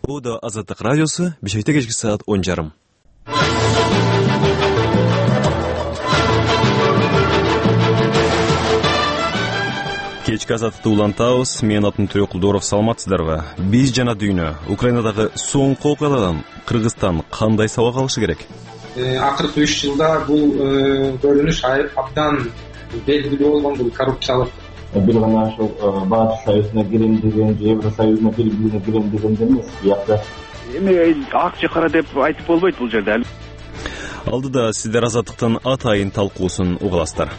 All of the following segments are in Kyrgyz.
Bu da Azadlık Radyosu, Bişek'te geçki saat 10:30. Kechki Azadlıkты улантабыз. Мен атын Төре Кулдоров, саламатсыздарбы? Биз жана дүйнө Украинадагы соңку окуялардан Кыргызстан кандай сабак алышы керек? Акыркы 3 жылда бул бөлүнүш абдан белгилүү болгон, бул коррупциялык. Бир гана ошол Батыш Союзуна кирем деген, Евросоюзуна бири-бирине кирем деген эмес. Биякта эми ак же кара деп айтып болбойт бул жерде. Алдыда сиздер Азаттыктын атайын талкуусун угуласыздар.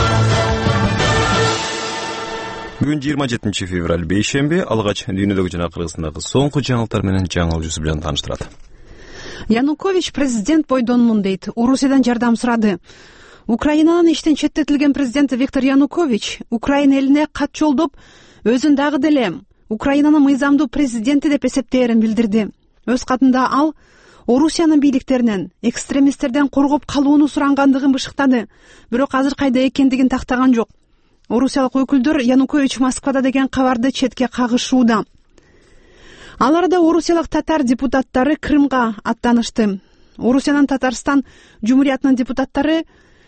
Бүгүн 27 февраль бейшемби, алгач дүйнөдөгү жана Кыргызстандагы соңку жаңылыктар менен жаңыл Жусуп жан тааныштырат. Янукович президент бойдонмун дейт. Орусиядан жардам сурады. Украинанын иштен четтетилген президенти Виктор Янукович Украина элине кат жолдоп, өзүн дагы деле Украинанын мыйзамдуу президенти деп эсептээрин билдирди. Өз катында ал Орусиянын бийликтеринен, экстремисттерден коргоп калууну сурангандыгын бышыктады. Бирок азыр кайда экендигин тактаган жок. Орусиялык өкүлдөр Янукович Москвада деген кабарды четке кагышууда. Ал арада орусиялык татар депутаттары Крымга аттанышты. Орусиянын Татарстан Жумуриятынын депутаттары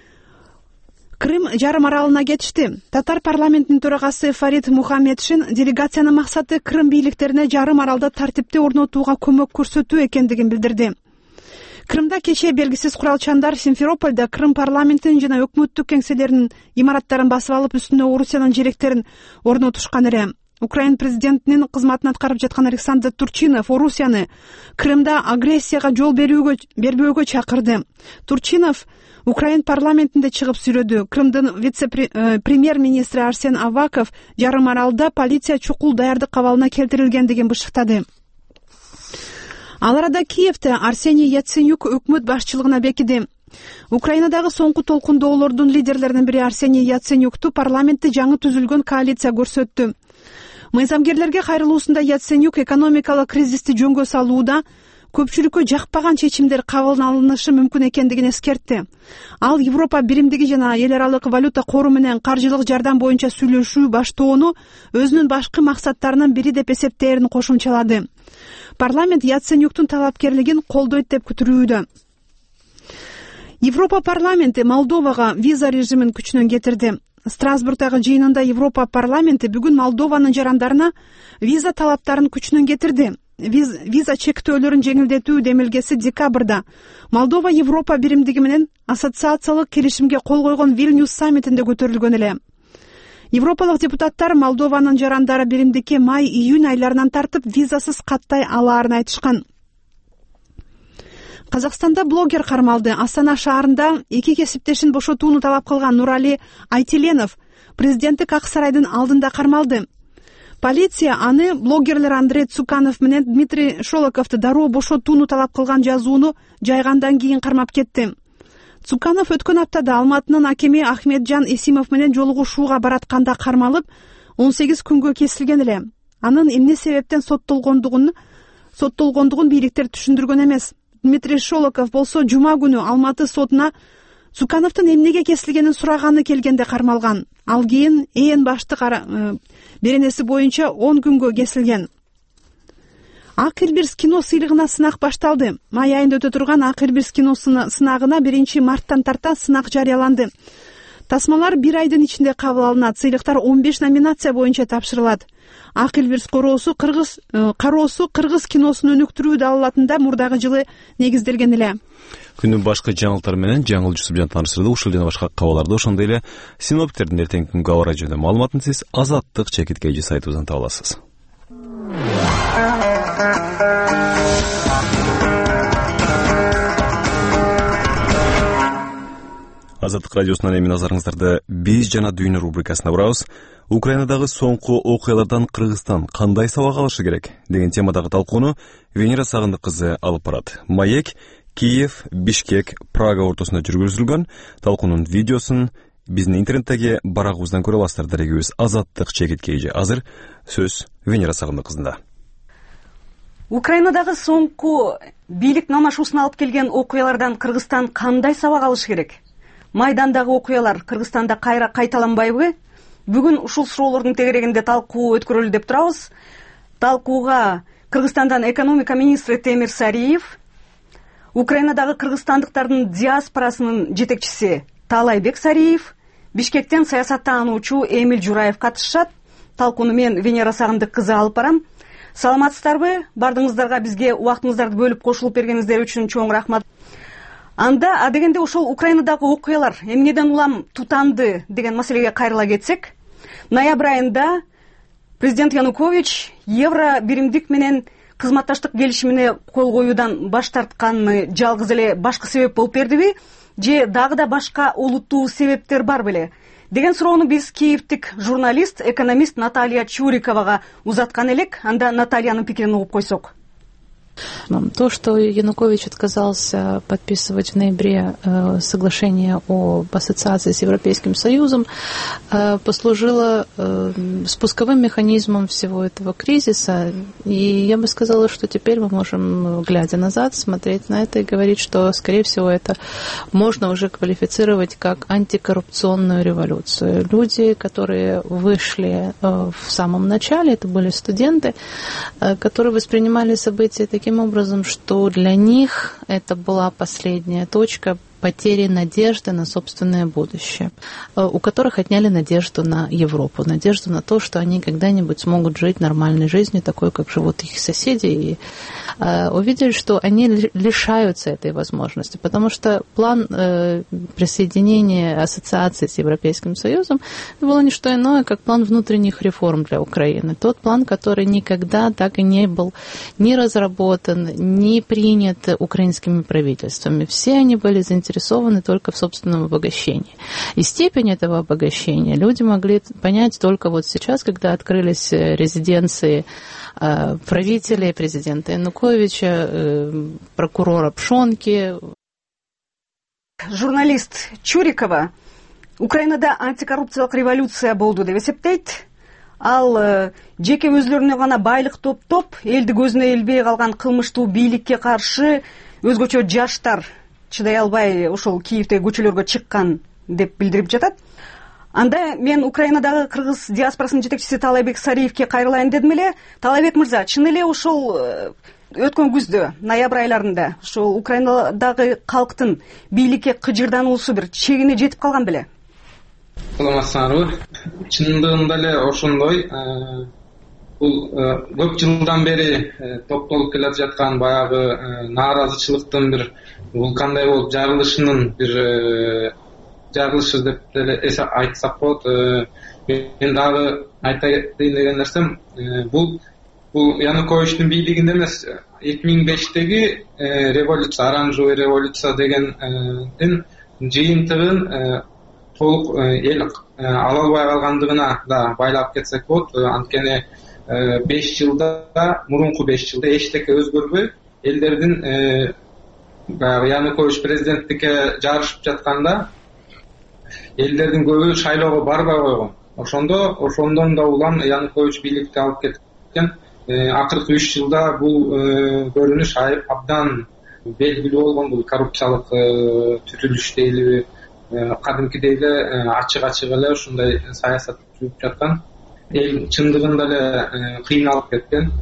Крым жарым аралына кетишти. Татар парламентинин төрагасы Фарид Мухаммедшин делегациянын максаты Крым бийликтерине жарым аралда тартипти орнотууга көмөк көрсөтүү экендигин билдирди. Крымда кечээ белгисиз куралчандар Симферопольда Крым парламентинин жана өкмөттүк кеңселеринин имараттарын басып алып, үстүнө Орусиянын жеректерин орнотушкан эле. Украин президентинин кызматын аткарып жаткан Александр Турчинов Орусияны Крымда агрессияга жол бербөөгө чакырды. Турчинов Украин парламентинде чыгып сүйлөдү. Крымдын вице-премьер-министри Арсен Аваков жарым аралда полиция чукул даярдык абалына келтирилгендигин бышыктады. Ал арада Киевде Арсений Яценюк өкмөт башчылыгына бекиди. Украинадагы соңку толкундоолордун лидерлеринин бири Арсений Яценюкту парламентте жаңы түзүлгөн коалиция көрсөттү. Мыйзамгерлерге кайрылуусунда Яценюк экономикалык кризисти жөнгө салууда көпчүлүккө жакпаган чечимдер кабыл алынышы мүмкүн экендигин эскертти. Ал Европа биримдиги жана эл аралык валюта кору менен каржылык жардам боюнча сүйлөшүү баштоону өзүнүн башкы максаттарынын бири деп эсептээрин кошумчалады. Парламент Яценюктун талапкерлигин колдойт деп күтүрүүдө. Европа парламенти Молдовага виза режимин күчүнөн кетирди. Страсбургдагы жыйынында Европа парламенти бүгүн Молдованын жарандарына виза талаптарын күчүнөн кетирди. Виза чектөөлөрүн жеңилдетүү демилгеси декабрда Молдова Европа биримдиги менен ассоциациялык келишимге кол койгон Вильнюс саммитинде көтөрүлгөн эле. Европалык депутаттар Молдованын жарандары биримдикке май-июнь айларынан тартып визасыз каттай алаарын айтышкан. Казакстанда блогер кармалды. Астана шаарында эки кесиптешин бошотууну талап кылган Нурали Айтиленов президенттик ак сарайдын алдында кармалды. Полиция аны блогерлер Андрей Цуканов менен Дмитрий Шолоковду дароо бошотууну талап кылган жазууну жайгандан кийин кармап кетти. Цуканов өткөн аптада Алматынын акими Ахмеджан Исимов менен жолугушууга баратканда кармалып, 18 күнгө кесилген эле. Анын эмне себептен соттолгондугун бийликтер түшүндүргөн эмес. Дмитрий Шолоков болсо жума күнү Алматы сотуна Цукановдун эмнеге кесилгенин сураганы келгенде кармалган. Ал кийин ээн башты беренеси боюнча 10 күнгө кесилген. Ак Элбирс кино сыйлыгына сынак башталды. Май айында өтө турган Ак Элбирс кино сынагына 1 марттан тарта сынак жарыяланды. Тасмалар 1 айдын ичинде кабыл алынат. Сыйлыктар 15 номинация боюнча тапшырылат. Ак Элбирс кароосу кыргыз киносун өнүктүрүү далалатында мурдагы жылы негизделген эле. Күнүн башкы жаңылыктар менен жаңыл Жусуп жан тааныштырды. Ушул жана башка кабарларды ошондой эле синоптиктердин эртеңки күнгө аба ырайы жөнүндө маалыматын сиз Азаттык чекиткейжи сайтыбыздан таба аласыз. Азаттык радиосунан эми назарыңыздарды биз жана дүйнө рубрикасына бурабыз. Украинадагы соңку окуялардан Кыргызстан кандай сабак алышы керек деген темадагы талкууну Венера Сагындык кызы алып барат. Маек Киев, Бишкек, Прага ортосунда жүргүзүлгөн талкуунун видеосун биздин интернеттеги барагыбыздан көрө аласыздар. Дарегибиз Азаттык чекиткейжи. Азыр сөз Венера Сагындык кызында. Украинадагы соңку бийлик намашуусуна алып келген окуялардан Кыргызстан кандай сабак алышы керек? Майдандагы окуялар Кыргызстанда кайра кайталанбайбы? Бүгүн ушул суроолордун тегерегинде талкуу өткөрөлү деп турабыз. Талкууга Кыргызстандан экономика министри Темир Сариев, Украинадагы кыргызстандыктардын диаспорасынын жетекчиси Таалайбек Сариев, Бишкектен саясаттануучу Эмиль Жураев катышышат. Талкууну мен Венера Сагындык кызы алып барам. Саламатсыздарбы? Бардыгыңыздарга бизге убактыңыздарды бөлүп кошулуп бергениңиздер үчүн чоң рахмат. Анда адегенде ошол Украинадагы окуялар эмнеден улам тутанды деген маселеге кайрыла кетсек, ноябрь айында президент Янукович евро биримдик менен кызматташтык келишимине кол коюудан баш тартканы жалгыз эле башкы себеп болуп бердиби, же дагы да башка олуттуу себептер бар беле деген суроону биз киевтик журналист, экономист Наталья Чуриковага узаткан элек. Анда Натальянын пикирин угуп койсок. То, что Янукович отказался подписывать в ноябре соглашение об ассоциации с Европейским Союзом, послужило спусковым механизмом всего этого кризиса. И я бы сказала, что теперь мы можем, глядя назад, смотреть на это и говорить, что, скорее всего, это можно уже квалифицировать как антикоррупционную революцию. Люди, которые вышли в самом начале, это были студенты, которые воспринимали события таким образом, что для них это была последняя точка потери надежды на собственное будущее, у которых отняли надежду на Европу, надежду на то, что они когда-нибудь смогут жить нормальной жизнью, такой, как живут их соседи, и увидели, что они лишаются этой возможности, потому что план присоединения ассоциации с Европейским Союзом было не что иное, как план внутренних реформ для Украины. Тот план, который никогда так и не был ни разработан, ни принят украинскими правительствами. Все они были заинтересованы только в собственном обогащении. И степень этого обогащения люди могли понять только вот сейчас, когда открылись резиденции правителей, президента Януковича, прокурора Пшонки. Журналист Чурикова Украинада антикоррупциялык революция болду деп эсептейт. Ал жеке өзлөрүнө гана байлык топтоп, элди көзүнө илбей калган кылмыштуу бийликке каршы өзгөчө жаштар чыдай албай ошол Киевдеги көчөлөргө чыккан деп билдирип жатат. Анда мен Украинадагы кыргыз диаспорасынын жетекчиси Таалайбек Сариевке кайрылайын дедим эле. Таалайбек мырза, чын эле ошол өткөн күздө, ноябрь айларында ошол Украинадагы калктын бийликке кыжырдануусу бир чегине жетип калган беле? Саламатсыздарбы? Чындыгында эле ошондой. Бул көп жылдан бери топтолуп келе жаткан баягы нааразычылыктын бир вулкандай болуп жарылышынын бир жарылышы деп деле айтсак болот. Мен дагы айтайын деген нерсем, бул Януковичтин бийлигинде эмес, 2005-теги революция, оранжевый революция дегендин жыйынтыгын толук эл ала албай калгандыгына да байлап кетсек болот. Анткени 5 жылда, мурунку 5 жылда эчтеке өзгөрбөй, элдердин баягы Янукович президенттикке жарышып жатканда элдердин көбү шайлоого барбай койгон. Ошондон да улам Янукович бийликти алып кеткен. Акыркы 3 жылда бул көрүнүш абдан белгилүү болгон. Бул коррупциялык түтүлүш дейли, кадимкидей эле ачык эле ушундай саясат жүрүп жаткан. Эл чындыгында эле кыйналып кеткен.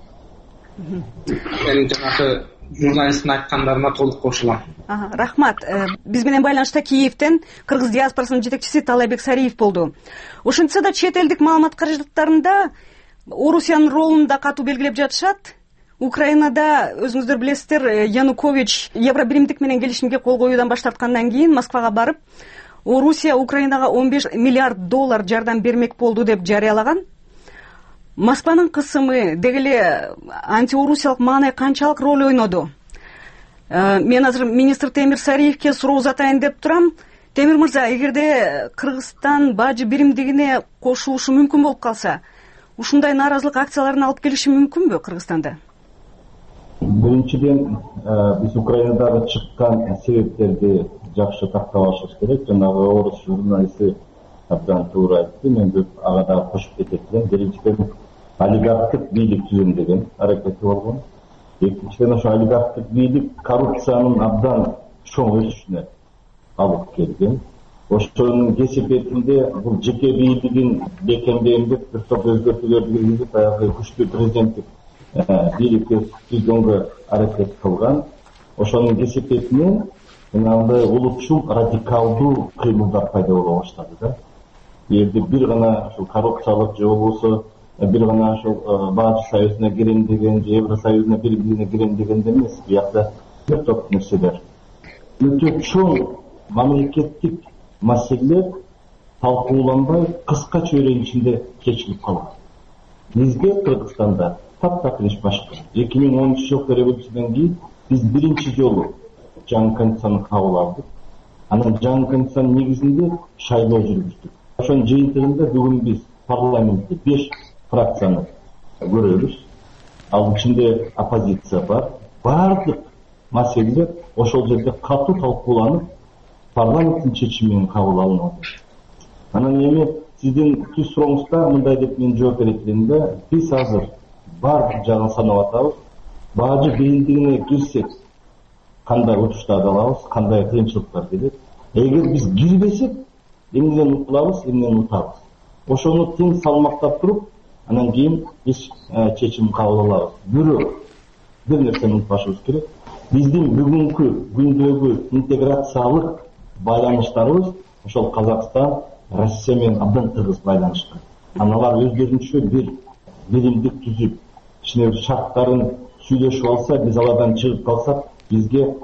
Мен жанагы журналисттин айткандарына толук кошулам. Рахмат. Биз менен байланышта Киевден кыргыз диаспорасынын жетекчиси Таалайбек Сариев болду. Ошентсе да чет элдик маалымат каражаттарында Орусиянын ролун да катуу белгилеп жатышат. Украинада өзүңүздөр билесиздер, Янукович евро биримдик менен келишимге кол коюудан баш тарткандан кийин Москвага барып, Орусия Украинага 15 миллиард доллар жардам бермек болду деп жарыялаган. Москванын кысымы, дегеле антиорусиялык маанай канчалык роль ойноду? Мен азыр министр Темир Сариевке суроо узатайын деп турам. Темир мырза, эгерде Кыргызстан бажы биримдигине кошулушу мүмкүн болуп калса, ушундай нааразылык акцияларын алып келиши мүмкүнбү Кыргызстанда? Биринчиден, биз Украинадагы чыккан себептерди жакшы тактап алышыбыз керек. Жанагы орус журналисти абдан туура айтты. Мен көп ага да кошуп кетет элем. Биринчиден, олигархтык бийлик түзүм деген аракети болгон. Экинчиден, ошо олигархтык бийлик коррупциянын абдан чоң өсүшүнө алып келген. Ошонун кесепетинде бул жеке бийлигин бекемдейм деп бир топ өзгөртүүлөрдү киргизип, баягы күчтүү президенттик бийликти түзгөнгө аракет кылган. Ошонун кесепетинен жанагындай улутчул радикалдуу кыймылдар пайда боло баштады да. Эгерде бир гана ушул коррупциялык же болбосо бир гана ушул Бааш Союзуна кирем деген же Евросоюзуна бири-бирине кирем дегенде эмес, буякта бир топ нерселер. Өтө чоң мамлекеттик маселелер талкууланбай кыска чөйрөнүн ичинде чечилип калган. Бизге Кыргызстанда таптакырыш башка. 2013 жылкы революциядан кийин биз биринчи жолу жаңы конституцияны кабыл алдык. Анан жаңы конституциянын негизинде шайлоо жүргүздүк. Ошонун жыйынтыгында бүгүн биз парламентте 5 фракцияны көрөбүз. Ал ичинде оппозиция бар. Бардык маселелер ошол жерде катуу талкууланып, парламенттин чечими менен кабыл алынат. Анан эми сиздин түз сурооңузда мындай деп мен жооп берет элем да, биз азыр бар жагын санап атабыз. Бажы бийлигине кирсек, кандай утуштарды алабыз, кандай кыйынчылыктар келет. Эгер биз кирбесек, эмнеден утулабыз, эмнеден утабыз. Ошону тең салмактап туруп, анан кийин биз чечим кабыл алабыз. Бирок бир нерсени унутпашыбыз керек. Биздин бүгүнкү күндөгү интеграциялык байланыштарыбыз ошол Казакстан, Россия менен абдан тыгыз байланышкан. Аналар өздөрүнчө бир биримдик түзүп, ичине шарттарын сүйлөшүп алса, биз алардан чыгып калсак, бизге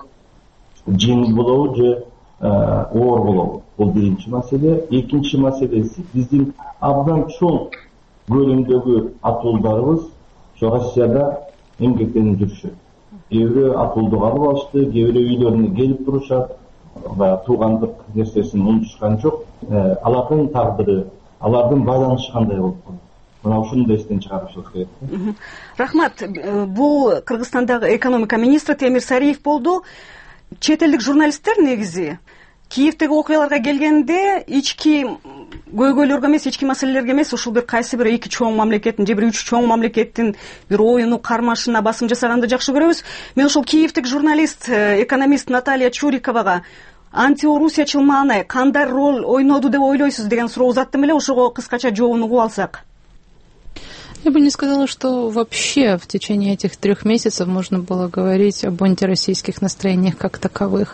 жеңил болобу же оор болобу? Бул биринчи маселе. Экинчи маселеси, биздин абдан чоң көлөмдөгү атуулдарыбыз ошо Россияда эмгектенип жүрүшөт. Кээ бирөө атуулдук алып алышты, кээ бирөө үйлөрүнө келип турушат, баягы туугандык нерсесин унутушкан жок. Алардын тагдыры, алардын байланышы кандай болуп калат? Мына ушуну да эстен чыгарышыбыз керек. Рахмат. Бул Кыргызстандагы экономика министри Темир Сариев болду. Чет элдик журналисттер негизи Киевдеги окуяларга келгенде ички көйгөйлөргө эмес, ички маселелерге эмес, ушул бир кайсы бир эки чоң мамлекеттин же бир үч чоң мамлекеттин бир оюну кармашына басым жасаганды жакшы көрөбүз. Мен ушул киевдик журналист, экономист Наталья Чуриковага антиорусиячыл маанай кандай роль ойноду деп ойлойсуз деген суроо узаттым эле, ошого кыскача жообун угуп алсак. Я бы не сказала, что вообще в течение этих 3 месяцев можно было говорить об антироссийских настроениях как таковых.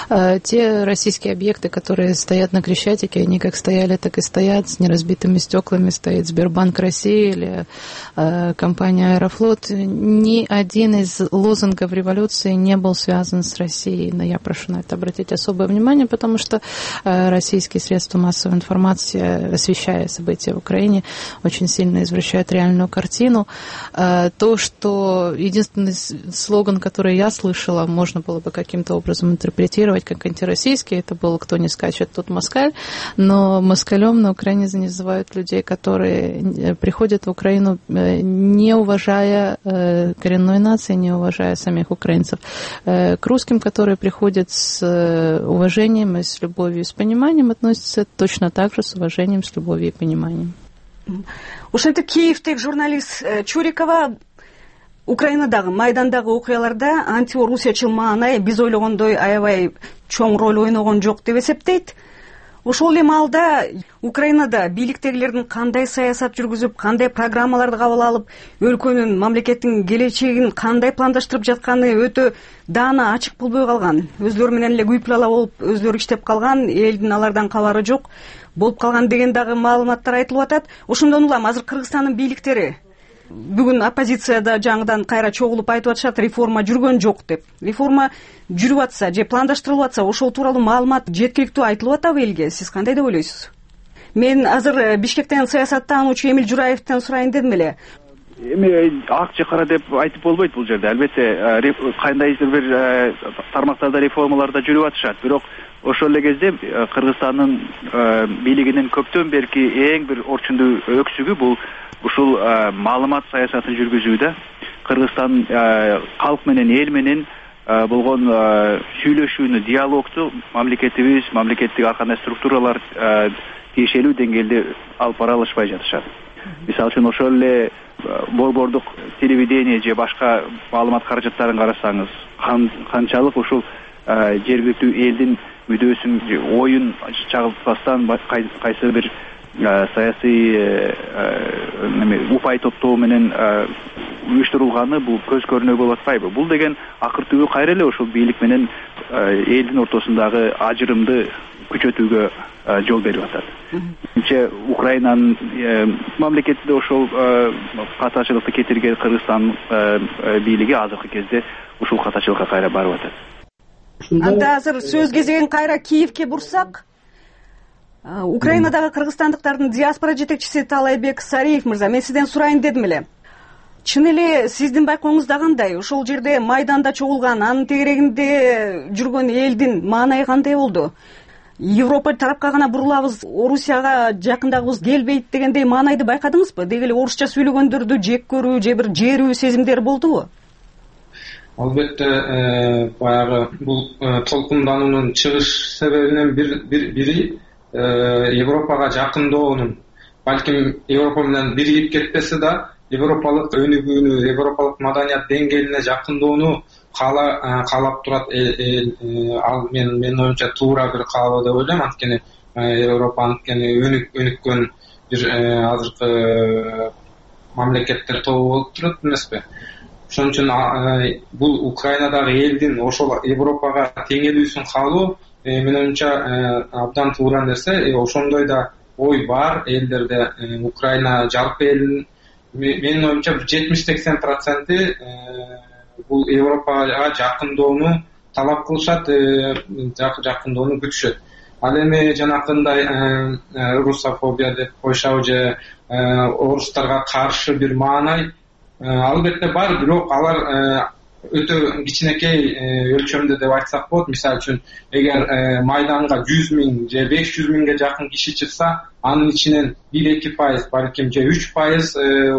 Те российские объекты, которые стоят на Крещатике, они как стояли, так и стоят. С неразбитыми стеклами стоит Сбербанк России или компания Аэрофлот. Ни один из лозунгов революции не был связан с Россией. Но я прошу на это обратить особое внимание, потому что российские средства массовой информации, освещая события в Украине, очень сильно извращают реальную картину. То, что единственный слоган, который я слышала, можно было бы каким-то образом интерпретировать как антироссийский, это был «Кто не скачет, тот москаль», но москалем на Украине называют людей, которые приходят в Украину, не уважая коренной нации, не уважая самих украинцев. К русским, которые приходят с уважением и с любовью и с пониманием, относятся точно так же с уважением, с любовью и пониманием. Ошентип Киевдеги журналист Чурикова Украинадагы, Майдандагы окуяларда антиорусиячыл маанай биз ойлогондой аябай чоң роль ойногон жок деп эсептейт. Ошол эле маалда Украинада бийликтегилердин кандай саясат жүргүзүп, кандай программаларды кабыл алып, өлкөнүн, мамлекеттин келечегин кандай пландаштырып жатканы өтө даана ачык болбой калган. Өзлөрү менен эле күйпүлала болуп, өзлөрү иштеп калган, элдин алардан кабары жок болуп калган деген дагы маалыматтар айтылып атат. Ошондон улам азыр Кыргызстандын бийликтери бүгүн оппозицияда жаңыдан кайра чогулуп айтып атышат, реформа жүргөн жок деп. Реформа жүрүп атса же пландаштырылып атса, ошол тууралуу маалымат жеткиликтүү айтылып атабы элге? Сиз кандай деп ойлойсуз? Мен азыр Бишкектен саясаттануучу Эмил Жураевден сурайын дедим эле. Эми ак же кара деп айтып болбойт бул жерде. Албетте кандайдыр бир тармактарда реформаларда жүрүп атышат. Бирок ошол эле кезде Кыргызстандын бийлигинин көптөн берки эң бир орчундуу өксүгү бул ушул маалымат саясатын жүргүзүүдө. Кыргызстан калк менен эл менен болгон сүйлөшүүнү, диалогту мамлекетибиз, мамлекеттик ар кандай структуралар тиешелүү деңгээлде алып бара алышпай жатышат. Мисалы үчүн ошол эле борбордук телевидение же башка маалымат каражаттарын карасаңыз, канчалык ушул жергиликтүү элдин мүдөөсүн, оюн чагылтпастан кайсы бир саясий упай топтоо менен уюштурулганы бул көз көрүнө болуп атпайбы? Бул деген акыр түбү кайра эле ошол бийлик менен элдин ортосундагы ажырымды күчөтүүгө жол берип атат. Биринчи Украинанын мамлекетинде ошол катачылыкты кетирген Кыргызстан бийлиги азыркы кезде ушул катачылыкка кайра барып атат. Анда азыр сөз кезегин кайра Киевке бурсак, Украинадагы кыргызстандыктардын диаспора жетекчиси Таалайбек Сариев мырза, мен сизден сурайын дедим эле. Чын эле сиздин байкооңузда кандай? Ошол жерде майданда чогулган, анын тегерегинде жүргөн элдин маанайы кандай болду? Европа тарапка гана бурулабыз, Орусияга жакындагыбыз келбейт дегендей маанайды байкадыңызбы? Деги эле орусча сүйлөгөндөрдү жек көрүү же бир жерүү сезимдер болдубу? Албетте, баягы бул толкундануунун чыгыш себебинен бири Европага жакындоонун, балким Европа менен биригип кетпесе да, европалык өнүгүүнү, европалык маданият деңгээлине жакындоону каалап турат. Ал менин оюмча туура бир каалоо деп ойлойм. Анткени Европа анткени өнүккөн бир азыркы мамлекеттер тобу болуп турат эмеспи? Ошон үчүн бул Украинадагы элдин ошол Европага теңелүүсүн каалоо менин оюмча абдан туура нерсе. Ошондой да ой бар элдерде. Украина жалпы элдин менин оюмча 70-80% бул Европага жакындоону талап кылышат, жакындоону күтүшөт. Ал эми жанакындай русофобия деп коюшабы же орустарга каршы бир маанай албетте бар, бирок алар өтө кичинекей өлчөмдө деп айтсак болот. Мисалы үчүн, эгер майданга 100 миң же 500 миңге жакын киши чыкса, анын ичинен 1-2%, балким же 3%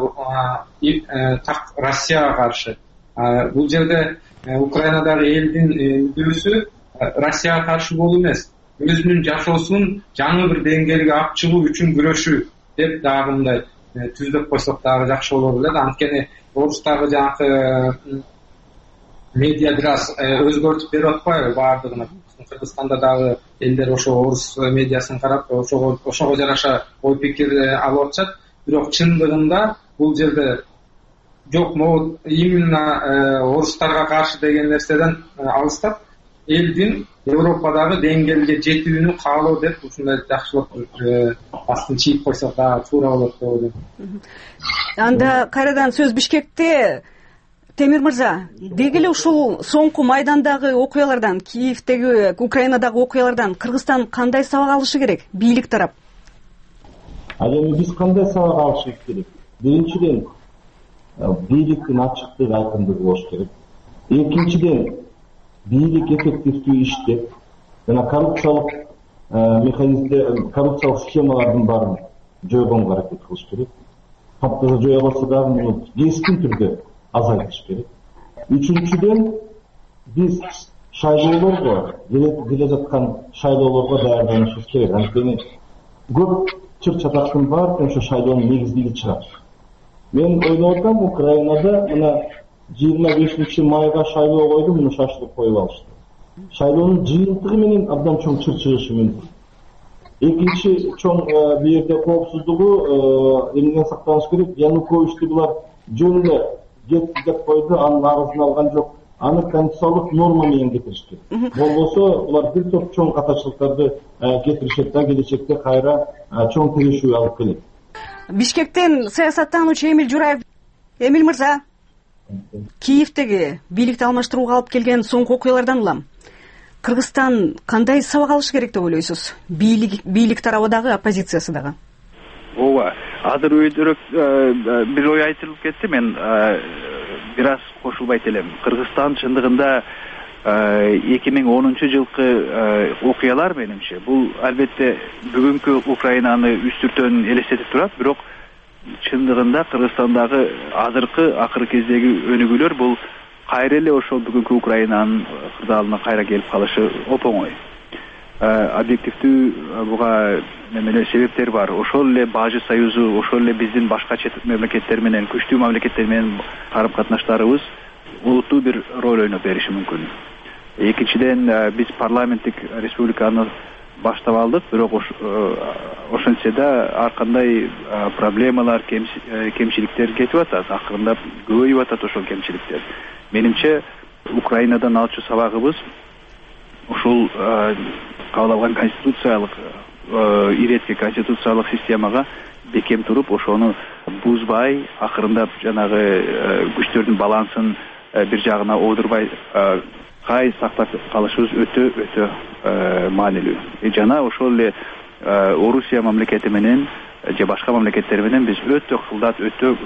так Россияга каршы. Бул жерде Украинадагы элдин мүдөөсү Россияга каршы болуу эмес, өзүнүн жашоосун жаңы бир деңгээлге алып чыгуу үчүн күрөшүү деп дагы мындай түздөп койсок дагы жакшы болор эле. Анткени орустагы жанакы медиа бир аз өзгөртүп берип атпайбы баардыгына? Кыргызстанда дагы элдер ошо орус медиасын карап, ошого жараша ой пикир алып атышат. Бирок чындыгында бул жерде жок, могу именно орустарга каршы деген нерседен алыстап, элдин Европадагы деңгээлге жетүүнү каалоо деп ушундай жакшылап астын чийип койсок дагы туура болот деп ойлойм. Анда кайрадан сөз Бишкекте. Темир мырза, деги эле ушул соңку майдандагы окуялардан, Киевдеги, Украинадагы окуялардан Кыргызстан кандай сабак алышы керек, бийлик тарап? Ал эми биз кандай сабак алышыбыз керек? Биринчиден, бийликтин ачыктыгы, айкындыгы болуш керек. Экинчиден, бийлик эффективдүү иштеп, жана коррупциялык механизмде, коррупциялык схемалардын баарын жойгонго аракет кылыш керек. Таптаза жоя алса дагы муну кескин түрдө азайтыш керек. Үчүнчүдөн, биз шайлоолорго, келе жаткан шайлоолорго даярданышыбыз керек. Анткени көп чыр-чатактын баары ошо шайлоонун негизиги чыгат. Мен ойлоп атам, Украинада мына 25 майга шайлоо койду, муну шашылып коюп алышты. Шайлоонун жыйынтыгы менен абдан чоң чыр чыгышы мүмкүн. Экинчи чоң бул жерде коопсуздугу эмнеден сактаныш керек? Януковичти булар жөн эле кетти деп койду, анын арызын алган жок. Аны конституциялык норма менен кетириш керек. Болбосо булар бир топ чоң катачылыктарды кетиришет да, келечекте кайра чоң тирешүү алып келет. Бишкектен саясаттануучу Эмиль Жураев. Эмиль мырза, Киевдеги бийликти алмаштырууга алып келген соңку окуялардан улам Кыргызстан кандай сабак алышы керек деп ойлойсуз? Бийлик тарабы дагы, оппозициясы дагы. Ооба, азыр өйдөрөк бир ой айтылып кетти, мен бир аз кошулбайт элем. Кыргызстан чындыгында 2010 жылкы окуялар менимче бул албетте бүгүнкү Украинаны үстүртөн элестетип турат, бирок чындыгында Кыргызстандагы азыркы акыркы кездеги өнүгүүлөр бул кайра эле ошол бүгүнкү Украинанын кырдаалына кайра келип калышы оп-оңой. Объективдүү буга немелер себептер бар. Ошол эле Бажы союзу, ошол эле биздин башка чет мамлекеттер менен, күчтүү мамлекеттер менен карым-катнаштарыбыз олуттуу бир роль ойноп бериши мүмкүн. Экинчиден, биз парламенттик республиканы баштап алдык, бирок ошентсе да ар кандай проблемалар, кемчиликтер кетип атат, акырындап көбөйүп атат ошол кемчиликтер. Менимче Украинадан алчу сабагыбыз ушул кабыл алган конституциялык иретке конституциялык системага бекем туруп, ошону бузбай, акырындап жанагы күчтөрдүн балансын бир жагына оодурбай сактап калышыбыз өтө маанилүү. Жана ошол эле Орусия мамлекети менен же башка мамлекеттер менен биз өтө кылдат, өтө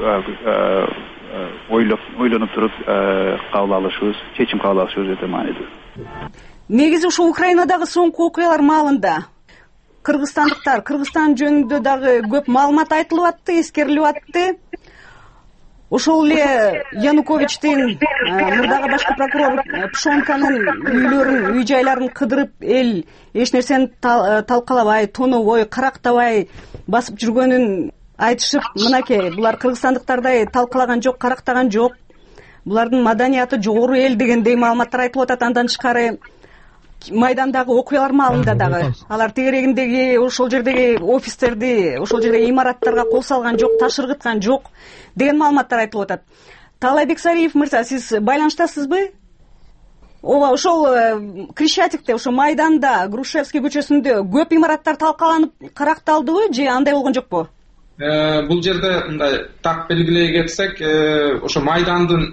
ойлонуп туруп кабыл алышыбыз, чечим кабыл алышыбыз өтө маанилүү. Негизи ушул Украинадагы соңку окуялар маалында Кыргызстан жөнүндө дагы көп маалымат айтылып атты, эскерилип атты. Ошол эле Януковичтин мурдагы башкы прокурор Пшонканын үйлөрүн, үй жайларын кыдырып, эл эч нерсени талкалабай, тонобой, карактабай басып жүргөнүн айтышып, мынакей булар кыргызстандыктардай талкалаган жок, карактаган жок. Булардын маданияты жогору эл дегендей маалыматтар айтылып атат. Андан тышкары Майдандагы окуялар маалында дагы алар тегерегиндеги ошол жердеги офистерди, ошол жердеги имараттарга кол салган жок, таш ыргыткан жок деген маалыматтар айтылып атат. Таалайбек Сариев мырза, сиз байланыштасызбы? Ооба, ошол Крещатикте, ошо Майданда, Грушевский көчөсүндө көп имараттар талкаланып, каракталдыбы же андай болгон жокпу? Бул жерде мындай так белгилей кетсек, ошо Майдандын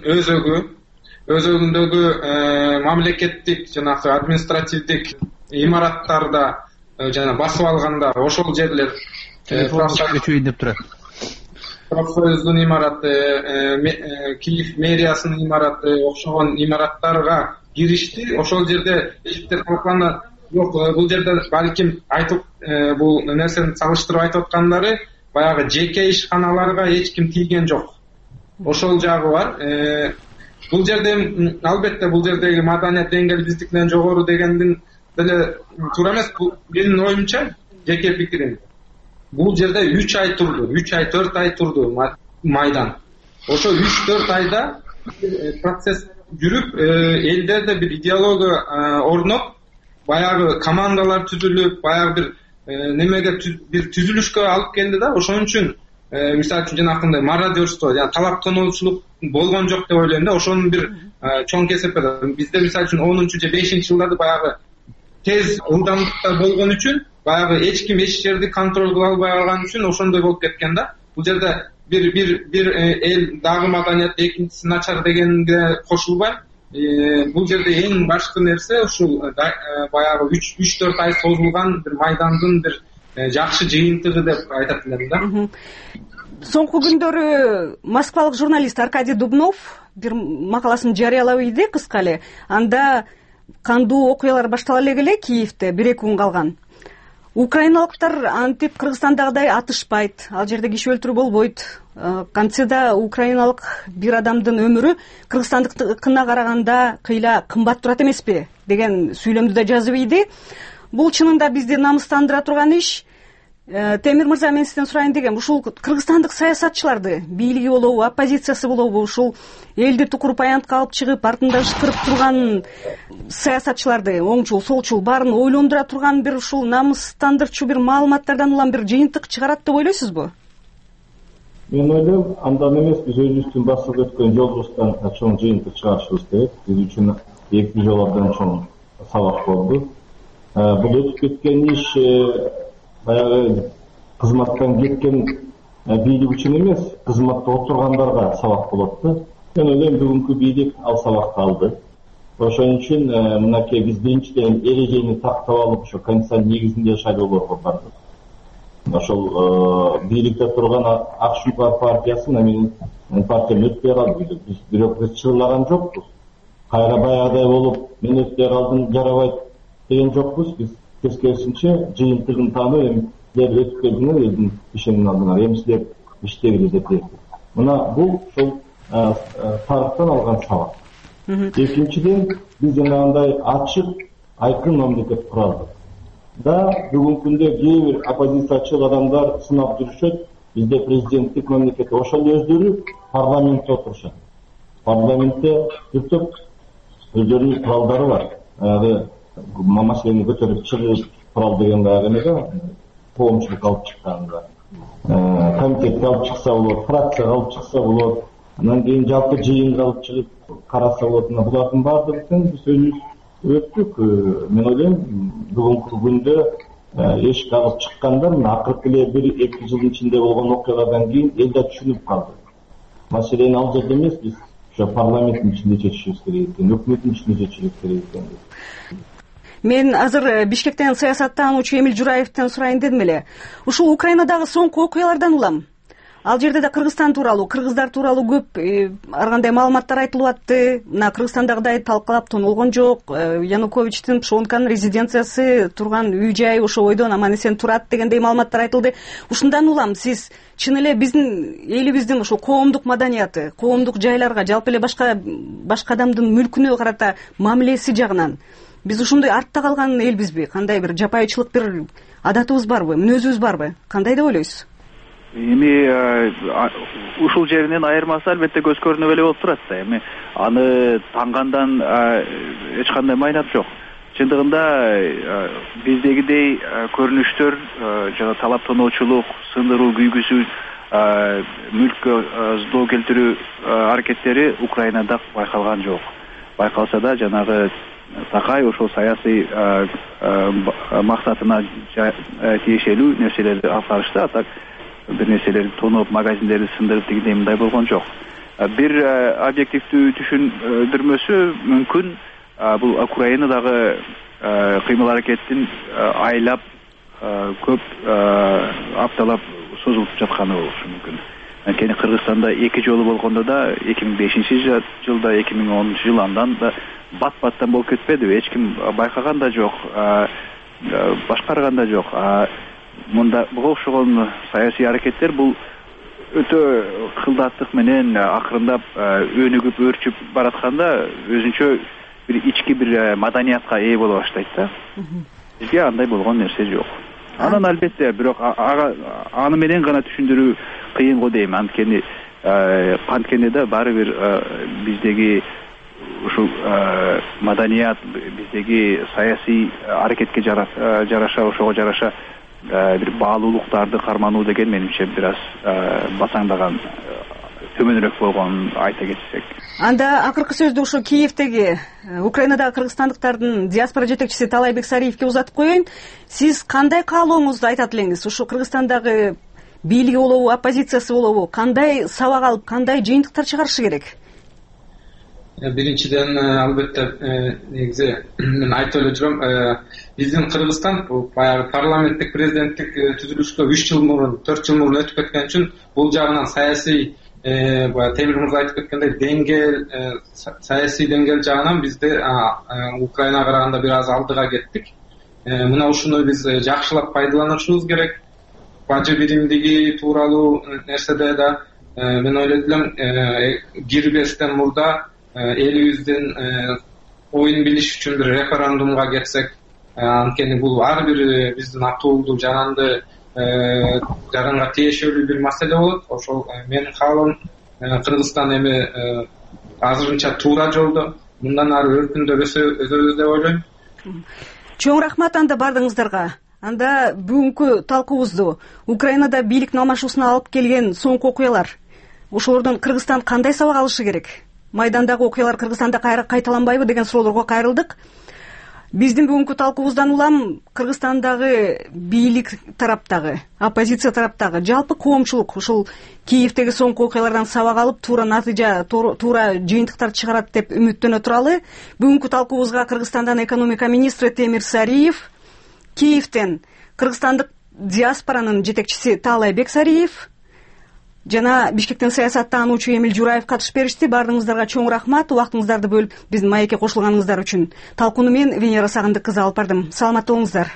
өзөгүндөгү мамлекеттик жанагы административдик имараттарда жана басып алганда ошол жерлер көчөйүн деп турат. Профсоюздун имараты, Киев мэриясынын имараты, окшогон имараттарга киришти. Ошол жерде эчтер талкалана жок. Бул жерде балким айтып, бул нерсени салыштырып айтып аткандары баягы жеке ишканаларга эч ким тийген жок. Ошол жагы бар. Бул жерде албетте бул жердеги маданият деңгээли биздикинен жогору дегендин деле туура эмес. Менин оюмча, жеке пикирим. Бул жерде 3 ай турду, 4 ай турду Майдан. Ошо 3-4 айда процесс жүрүп, элдерде бир идеология орноп, баягы командалар түзүлүп, баягы бир немеге бир түзүлүшкө алып келди да. Ошон үчүн мисалы үчүн жанакындай мародерство, жана талап тоноочулук болгон жок деп ойлойм да. Ошонун бир чоң кесепи бизде мисалы үчүн 10 же 5 жылдары баягы тез ылдамдыкта болгон үчүн, баягы эч ким эч жерди контроль кыла албай калган үчүн ошондой болуп кеткен да. Бул жерде бир эл дагы маданият, экинчиси начар дегенге кошулбай, бул жерде эң башкы нерсе ушул баягы 3-4 ай созулган бир Майдандын бир жакшы жыйынтыгы деп айтат элем да. Соңку күндөрү москвалык журналист Аркадий Дубнов бир макаласын жарыялап ийди, кыска эле. Анда кандуу окуялар баштала эле Киевте 1-2 күн калган. Украиналыктар антип Кыргызстандагыдай атышпайт, ал жерде киши өлтүрүү болбойт. Кантсе украиналык бир адамдын өмүрү кыргызстандыкына караганда кыйла кымбат турат эмеспи деген сүйлөмдү да жазып ийди. Бул чынында бизди намыстандыра турган иш. Темир мырза, мен сизден сурайын дегем, ушул кыргызстандык саясатчыларды, бийлиги болобу, оппозициясы болобу, ушул элди тукуруп аянтка алып чыгып, артында ышкырып турган саясатчыларды, оңчул, солчул баарын ойлондура турган бир ушул намыстандырчу бир маалыматтардан улам бир жыйынтык чыгарат деп ойлойсузбу? Мен ойлойм, андан эмес, биз өзүбүздүн басып өткөн жолубуздан чоң жыйынтык чыгарышыбыз керек. Биз үчүн эки жол абдан чоң сабак болду. Бул өтүп кеткен иш баягы кызматтан кеткен бийлик үчүн эмес, кызматта отургандарга сабак болот да. Мен ойлойм, бүгүнкү бийлик ал сабакты алды. Ошон үчүн мынакей биз биринчиден эрежени тактап алып, ошо конституциянын негизинде шайлоолорго бардык. Ошол бийликте турган Ак Шуңкар партиясы, менин партиям өтпөй калды. Биз бирок биз чырлаган жокпуз. Кайра баягыдай болуп, мен өтпөй калдым, жарабайт деген жокпуз. Биз тескерисинче жыйынтыгын таанып, эми силер өтүп келдиңер, элдин ишенин алдыңар, эми силер иштегиле деп берди. Мына бул ошол тарыхтан алган сабак. Экинчиден, биз жанагындай ачык, айкын мамлекет куралдык. Да, бүгүнкү күндө кээ бир оппозициячыл адамдар сынап жүрүшөт, бизде президенттик мамлекет, ошол өздөрү парламентте отурушат. Парламентте түртөп өздөрүнүн куралдары бар. Маселени көтөрүп чыгып, курал деген баягы эмеге коомчулук алып чыкканга комитетке алып чыкса болот, фракцияга алып чыкса болот, анан кийин жалпы жыйынга алып чыгып караса болот. Булардын баардыгын биз өзүбүз өттүк. Мен ойлойм бүгүнкү күндө эшик агып чыккандар акыркы эле 1-2 жылдын ичинде болгон окуялардан кийин эл да түшүнүп калды. Маселени ал жерде эмес, биз ошо парламенттин ичинде чечишибиз керек экен, өкмөттүн ичинде чечишибиз керек экен. Мен азыр Бишкектен саясаттануучу Эмиль Жураевден сурайын дедим эле. Ушул Украинадагы соңку окуялардан улам ал жерде да Кыргызстан тууралуу, кыргыздар тууралуу көп ар кандай маалыматтар айтылып атты. Мына Кыргызстандагыдай талкалап тонолгон жок. Януковичтин Пшонканын резиденциясы турган үй-жай ошо бойдон аман эсен турат дегендей маалыматтар айтылды. Ушундан улам сиз чын эле биздин элибиздин ошо коомдук маданияты, коомдук жайларга, жалпы эле башка адамдын мүлкүнө карата мамилеси жагынан биз ушундай артта калган элбизби? Кандай бир жапайычылык бир адатыбыз барбы, мүнөзүбүз барбы? Кандай деп ойлойсуз? Эми ушул жеринен айырмасы албетте көз көрүнүп эле болуп турат да. Эми аны таңгандан эч кандай майнат жок. Чындыгында биздегидей көрүнүштөр жана талаптоочулук, сындыруу күйгүсү, мүлккө здоо келтирүү аракеттери Украинада байкалган жок. Байкалса да жанагы Такай ошол саясий максатына тиешелүү нерселерди аткарышты. А так бир нерселерди тоноп, магазиндерди сындырып дегендей мындай болгон жок. Бир объективдүү түшүндүрмөсү мүмкүн бул Украинадагы кыймыл аракеттин айлап көп апталап созулуп жатканы болушу мүмкүн. Анткени Кыргызстанда 2 жолу болгондо да 2005-жылда, 2010-жыл андан да бат-баттан болуп кетпедиби? Эч ким байкаган да жок, башкарган да жок. Мында буга окшогон саясий аракеттер бул өтө кылдаттык менен акырындап өнүгүп өрчүп баратканда өзүнчө бир ички бир маданиятка ээ боло баштайт да. Бизге андай болгон нерсе жок. Анан албетте бирок аны менен гана түшүндүрүү кыйын го дейм. Анткени да баары бир биздеги ушул маданият, биздеги саясий аракетке жараша, ошого жараша бир баалуулуктарды кармануу деген менимче бир аз басаңдаган, төмөнүрөөк болгонун айта кетсек. Анда акыркы сөздү ошо Киевдеги Украинадагы кыргызстандыктардын диаспора жетекчиси Талайбек Сариевке узатып коеюн. Сиз кандай каалооңузду айтат элеңиз? Ошо Кыргызстандагы бийлиги болобу, оппозициясы болобу, кандай сабак алып, кандай жыйынтыктар чыгарышы керек? Биринчиден албетте негизи мен айтып эле жүрөм, биздин Кыргызстан баягы парламенттик президенттик түзүлүшкө 3 жыл мурун, 4 жыл мурун өтүп кеткен үчүн бул жагынан саясий Темир мырза айтып кеткендей деңгээл, саясий деңгээл жагынан бизде Украинага караганда бир аз алдыга кеттик. Мына ушуну биз жакшылап пайдаланышыбыз керек. Бажы биримдиги тууралуу нерседе да мен ойлойт элем кирбестен мурда элибиздин оюн билиш үчүн бир референдумга кетсек, анткени бул ар бир биздин актуалдуу жаранга тиешелүү бир маселе болот. Ошол менин каалоом Кыргызстан эми азырынча туура жолдо, мындан ары өркүндөп өсөбүз деп ойлойм. Чоң рахмат анда бардыгыңыздарга. Анда бүгүнкү талкуубузду Украинада бийликтин алмашуусуна алып келген соңку окуялар, ошолордон Кыргызстан кандай сабак алышы керек? Майдандагы окуялар Кыргызстанда кайталанбайбы деген суроолорго кайрылдык. Биздин бүгүнкү талкуубуздан улам Кыргызстандагы бийлик тараптагы, оппозиция тараптагы, жалпы коомчулук ушул Киевдеги соңку окуялардан сабак алып, туура натыйжа, туура жыйынтыктар чыгарат деп үмүттөнө туралы. Бүгүнкү талкуубузга Кыргызстандан экономика министри Темир Сариев, Киевден кыргызстандык диаспоранын жетекчиси Талайбек Сариев жана Бишкектен саясаттануучу Эмиль Жураев катышып беришти. Бардыгыңыздарга чоң рахмат. Убактыңыздарды бөлүп биздин маекке кошулганыңыздар үчүн. Талкууну мен Венера Сагындык кызы алып бардым. Саламатта болуңуздар.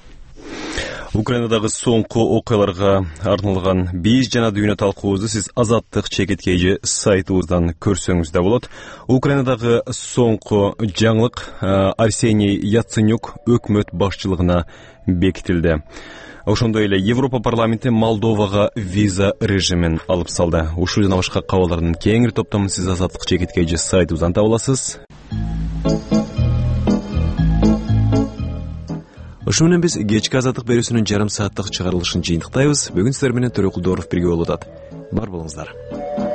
Украинадагы соңку окуяларга арналган биз жана дүйнө талкуубузду сиз Азаттык чекиткейи сайтыбыздан көрсөңүз да болот. Украинадагы соңку жаңылык Арсений Яценюк өкмөт башчылыгына бекитилди. Ошондой эле Европа парламенти Молдовага виза режимин алып салды. Ушул жана башка кабарлардын кеңири топтомун сиз Азаттык чекиткейи сайтыбыздан таба аласыз. Ушу менен биз кечки азаттык берүүсүнүн жарым сааттык чыгарылышын жыйынтыктайбыз. Бүгүн сиздер менен Төрөкулдоров бирге болуп атат. Бар болуңуздар.